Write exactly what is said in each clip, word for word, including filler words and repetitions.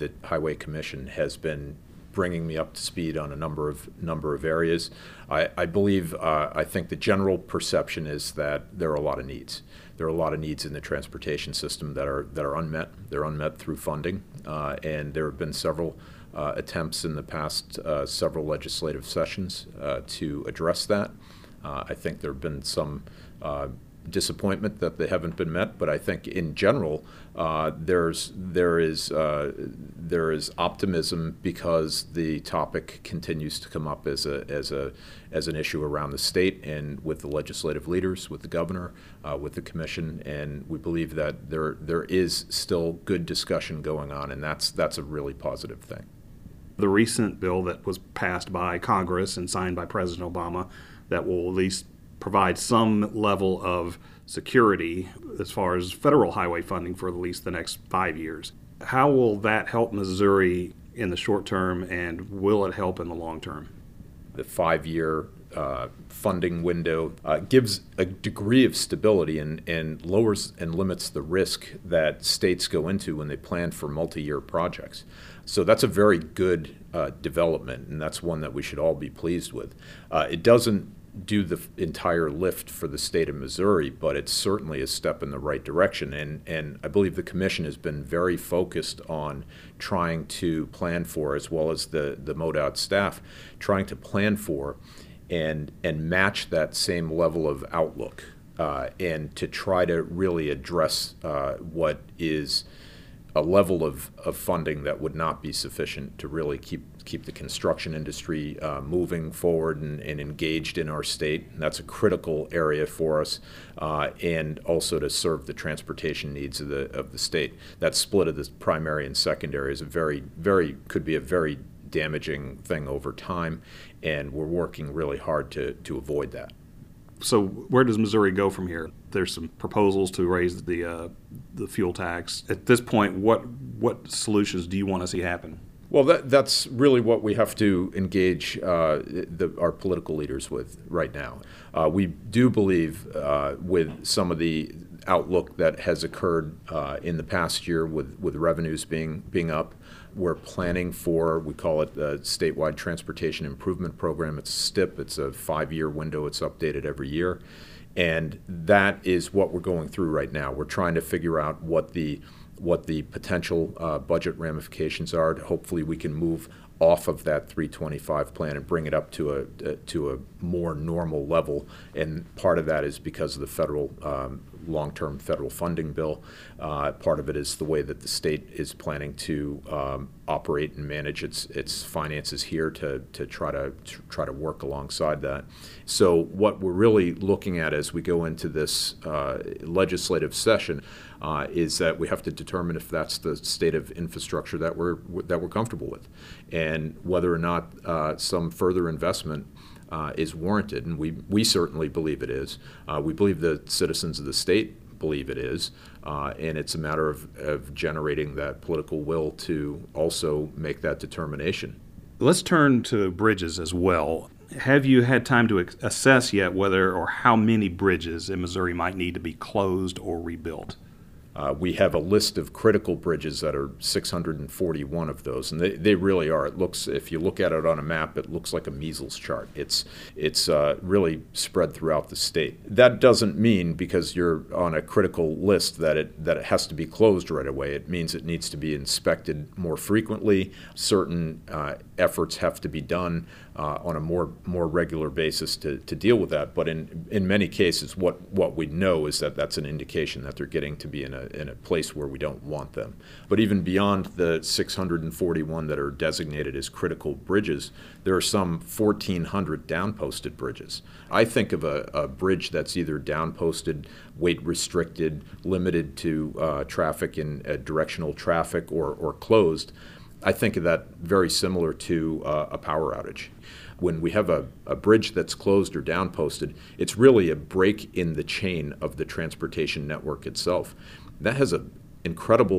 the Highway Commission has been bringing me up to speed on a number of number of areas. I, I believe, uh, I think the general perception is that there are a lot of needs. There are a lot of needs in the transportation system that are that are unmet. They're unmet through funding, uh, and there have been several uh, attempts in the past uh, several legislative sessions uh, to address that. Uh, I think there have been some uh, disappointment that they haven't been met, but I think in general uh, there's there is uh, there is optimism because the topic continues to come up as a as a as an issue around the state and with the legislative leaders, with the governor, uh, with the commission, and we believe that there there is still good discussion going on, and that's that's a really positive thing. The recent bill that was passed by Congress and signed by President Obama that will at least provide some level of security as far as federal highway funding for at least the next five years. How will that help Missouri in the short term, and will it help in the long term? The five-year uh, funding window uh, gives a degree of stability and, and lowers and limits the risk that states go into when they plan for multi-year projects. So that's a very good uh, development, and that's one that we should all be pleased with. Uh, it doesn't do the entire lift for the state of Missouri, but it's certainly a step in the right direction. And, and I believe the commission has been very focused on trying to plan for, as well as the, the MoDOT staff, trying to plan for and, and match that same level of outlook uh, and to try to really address uh, what is a level of, of funding that would not be sufficient to really keep keep the construction industry uh, moving forward and, and engaged in our state. And that's a critical area for us, uh, and also to serve the transportation needs of the of the state. That split of the primary and secondary is a very, very could be a very damaging thing over time, and we're working really hard to to avoid that. So where does Missouri go from here? There's some proposals to raise the uh, the fuel tax. At this point, what what solutions do you want to see happen? Well, that, that's really what we have to engage uh, the, our political leaders with right now. Uh, we do believe uh, with some of the outlook that has occurred uh, in the past year with, with revenues being being up, we're planning for, we call it the Statewide Transportation Improvement Program. It's a S T I P. It's a five-year window. It's updated every year. And that is what we're going through right now. We're trying to figure out what the what the potential uh, budget ramifications are. Hopefully we can move off of that three twenty-five plan and bring it up to a uh, to a more normal level. And part of that is because of the federal um, long-term federal funding bill. Uh, part of it is the way that the state is planning to um, operate and manage its its finances here to to try to, to try to work alongside that. So what we're really looking at as we go into this uh, legislative session uh, is that we have to determine if that's the state of infrastructure that we're that we're comfortable with, and whether or not uh, some further investment Uh, is warranted, and we, we certainly believe it is. Uh, we believe the citizens of the state believe it is, uh, and it's a matter of, of generating that political will to also make that determination. Let's turn to bridges as well. Have you had time to assess yet whether or how many bridges in Missouri might need to be closed or rebuilt? Uh, we have a list of critical bridges that are six hundred forty-one of those, and they, they really are. It looks, if you look at it on a map, it looks like a measles chart. It's it's uh, really spread throughout the state. That doesn't mean because you're on a critical list that it that it has to be closed right away. It means it needs to be inspected more frequently. Certain uh, efforts have to be done uh, on a more more regular basis to, to deal with that. But in in many cases, what what we know is that that's an indication that they're getting to be in a in a place where we don't want them. But even beyond the six hundred forty-one that are designated as critical bridges, there are some fourteen hundred down-posted bridges. I think of a, a bridge that's either down-posted, weight-restricted, limited to uh, traffic in uh, directional traffic, or, or closed. I think of that very similar to uh, a power outage. When we have a, a bridge that's closed or down-posted, it's really a break in the chain of the transportation network itself. That has an incredible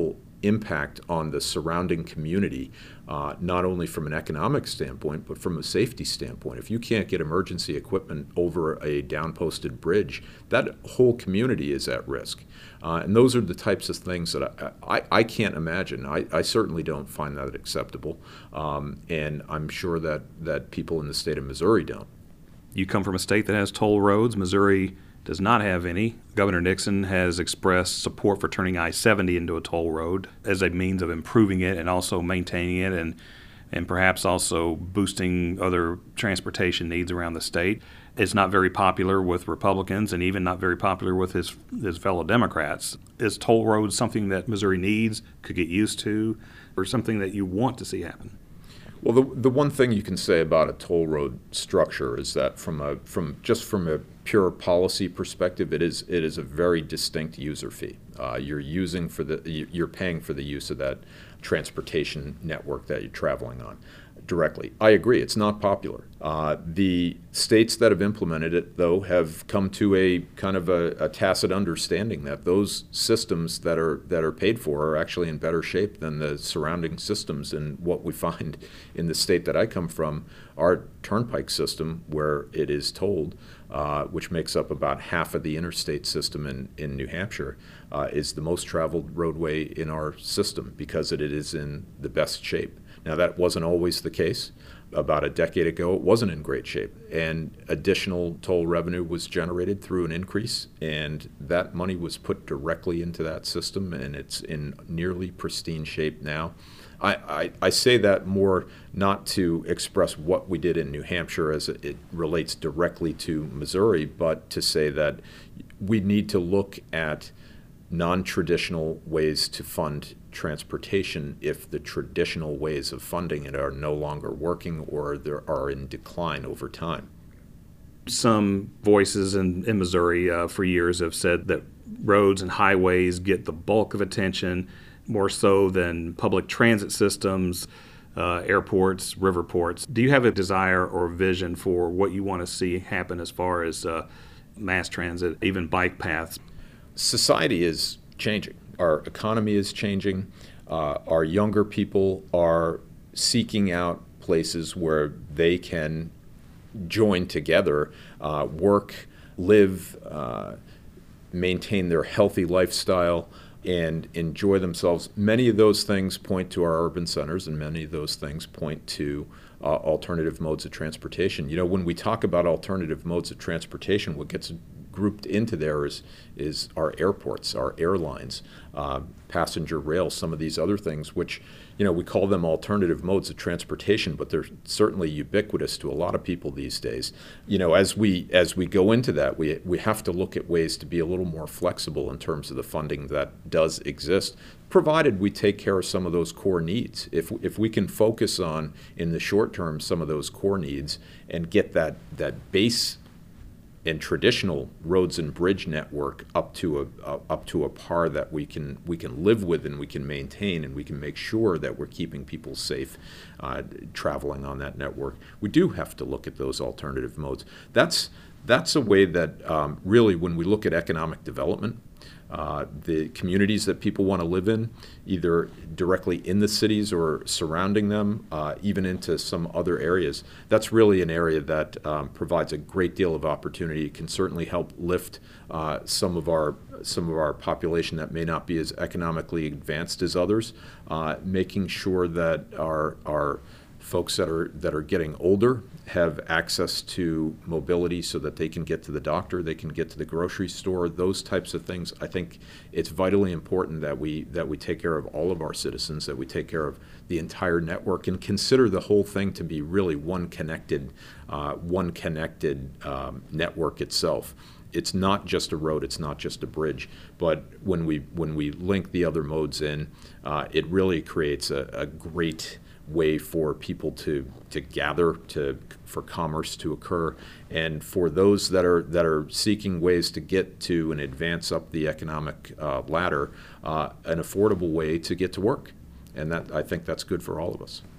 impact on the surrounding community, uh, not only from an economic standpoint, but from a safety standpoint. If you can't get emergency equipment over a down-posted bridge, that whole community is at risk. Uh, and those are the types of things that I, I, I can't imagine. I, I certainly don't find that acceptable, um, and I'm sure that, that people in the state of Missouri don't. You come from a state that has toll roads. Missouri does not have any. Governor Nixon has expressed support for turning I seventy into a toll road as a means of improving it and also maintaining it and and perhaps also boosting other transportation needs around the state. It's not very popular with Republicans and even not very popular with his his fellow Democrats. Is toll roads something that Missouri needs, could get used to, or something that you want to see happen? Well, the the one thing you can say about a toll road structure is that from a from just from a pure policy perspective, it is it is a very distinct user fee. Uh, you're using for the you're paying for the use of that transportation network that you're traveling on directly. I agree, it's not popular. Uh, the states that have implemented it, though, have come to a kind of a, a tacit understanding that those systems that are that are paid for are actually in better shape than the surrounding systems. And what we find in the state that I come from, our turnpike system, where it is tolled, uh, which makes up about half of the interstate system in, in New Hampshire, uh, is the most traveled roadway in our system because it is in the best shape. Now, that wasn't always the case. About a decade ago, it wasn't in great shape, and additional toll revenue was generated through an increase, and that money was put directly into that system, and it's in nearly pristine shape now. I, I, I say that more not to express what we did in New Hampshire as it, it relates directly to Missouri, but to say that we need to look at non-traditional ways to fund transportation if the traditional ways of funding it are no longer working or they are in decline over time. Some voices in, in Missouri uh, for years have said that roads and highways get the bulk of attention, more so than public transit systems, uh, airports, river ports. Do you have a desire or vision for what you want to see happen as far as uh, mass transit, even bike paths? Society is changing. Our economy is changing. Uh, our younger people are seeking out places where they can join together, uh, work, live, uh, maintain their healthy lifestyle, and enjoy themselves. Many of those things point to our urban centers, and many of those things point to uh, alternative modes of transportation. You know, when we talk about alternative modes of transportation, what gets grouped into there is, is our airports, our airlines, uh, passenger rail, some of these other things, which, you know, we call them alternative modes of transportation, but they're certainly ubiquitous to a lot of people these days. You know, as we as we go into that, we we have to look at ways to be a little more flexible in terms of the funding that does exist, provided we take care of some of those core needs. If if we can focus on, in the short term, some of those core needs and get that that base and traditional roads and bridge network up to a uh, up to a par that we can we can live with and we can maintain, and we can make sure that we're keeping people safe uh, traveling on that network. We do have to look at those alternative modes. That's that's a way that um, really, when we look at economic development, uh, the communities that people want to live in, either directly in the cities or surrounding them, uh, even into some other areas, that's really an area that um, provides a great deal of opportunity. It can certainly help lift uh, some of our some of our population that may not be as economically advanced as others, uh, making sure that our our folks that are that are getting older have access to mobility so that they can get to the doctor, they can get to the grocery store, those types of things. I think it's vitally important that we that we take care of all of our citizens, that we take care of the entire network, and consider the whole thing to be really one connected, uh, one connected um, network itself. It's not just a road, it's not just a bridge, but when we when we link the other modes in, uh, it really creates a, a great way for people to to gather, to for commerce to occur, and for those that are that are seeking ways to get to and advance up the economic uh, ladder, uh, an affordable way to get to work, and that I think that's good for all of us.